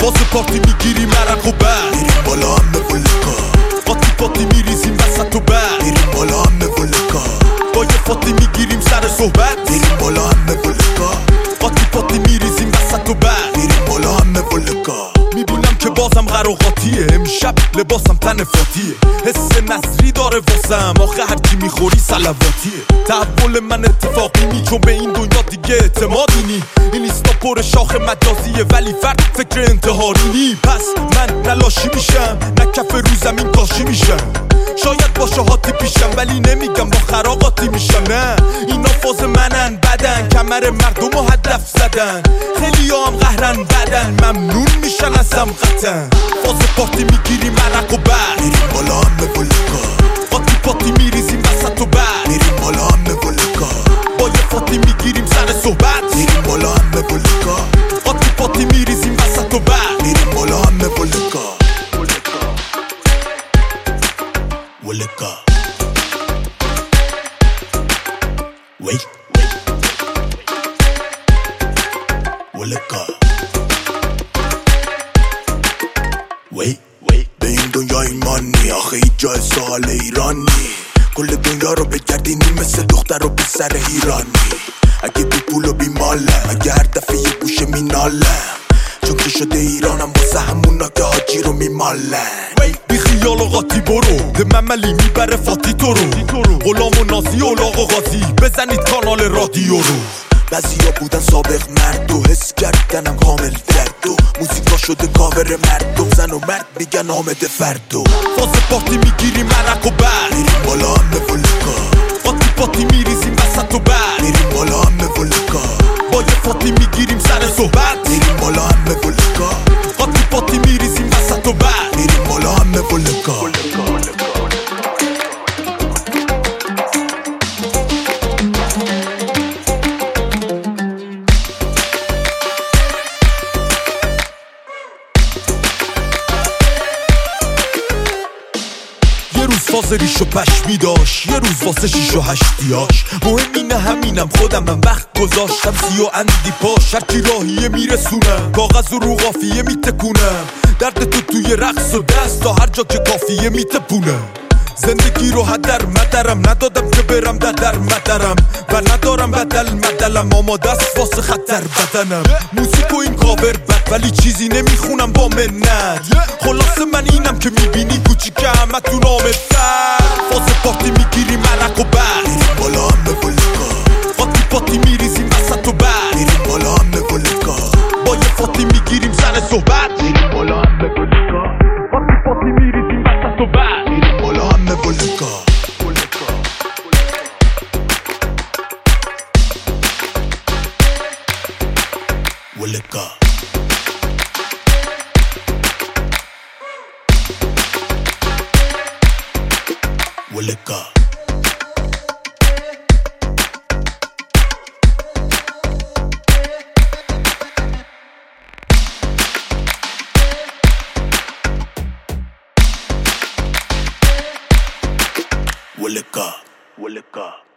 واسه پارتی میگیریم عرق و برد میریم بالا همه ولکا قاطی پاتی میریزیم وسط و برد میریم بالا همه ولکا با یه فاتی میگیریم سر صحبت میریم بالا همه ولکا قاطی پاتی میریزیم وسط و برد میریم بالا همه ولکا میبینم که بازم قراقاتیه امشب لباسم تن فاتیه حس نظری داره واسم آخه هرکی میخوری صلواتیه تحول من اتفاقی نی چون به این دنیا دیگه اعتمادی نی این ایستا پر شاخ مجازیه ولی فرد فکر انتحاری نی پس من نلاشی میشم نه کف رو زمین کاشی میشم شاید با شهاتی پیشم ولی نمیگم با خراقاتی میشم نه اینا فاز منن بدن کمر مردم رو هدف زدن خیلی هم قهرن بدن ممنون میشن از سمقتن فاز پارتی میگیریم عرق و برد میریم بالا همه ولکا قاطی پاتی میریزیم وسط و برد میریم بالا همه ولکا با یه فاتی میگیریم سر صحبت میریم بالا همه ولکا قاطی پاتی میریزیم وسط و برد میریم بالا همه ولکا ولکا وی ولکا وی به این دنیا ایمان نی آخه هیچ جای سوال ایرانی کل دنیا رو بگردینی مثل دختر و پسر ایرانی اگه بی پول و بی مالم اگه هر دفعه یه گوشه مینالم چون که شده ایرانم واسه همونا که حاجی رو میمالن بی خیال و قاطی برو ده مملی میبره فاتی تو رو غلام و نازی و لاغ و غازی بزنید کانال رادیو رو بعضیا بودن سابق مرد و حس کردنم کامل درد و موزیکا شده کاور مردم زن و مرد میگن آمده فردو فاز پارتی میگیریم عرق و برد میریم بالا همه ولکا قاطی پاتی میریزیم وسط و برد میریم بالا همه ولکا با یه فاتی میگیریم سر صحبت میریم بالا همه ولکا قاطی پاتی میریزیم وسط و برد میریم بالا همه ولکا یه روز فاز ریش و پشمی داشت یه روز واسه 6 و 8دیاش مهم اینه همینم خودم من وقت گذاشتم سی و اندی پاش هرکی راهیه میرسونم کاغذ و رو قافیه میتکونم درد تو توی رقص و دست تا هر جا که کافیه میتپونم زندگی رو هدر مدرم ندادم که برم در مدرم و ندارم بدل مدلم آماده است واسه خطر بدنم موزیک و این کاور بد ولی چیزی نمیخونم با منت خلاصه من اینم که میبینی کوچیکه همه تو نامتر فاز پارتی میگیریم عرق و برد میریم بالا همه ولکا قاطی پاتی میریزیم وسط و برد میریم بالا همه ولکا با یه فاتی میگیریم سر صحبت میریم بالا همه ولکا قاطی پاتی میریزیم وسط و برد میریم بالا همه ولکا ولکا ولکا ولکا ولکا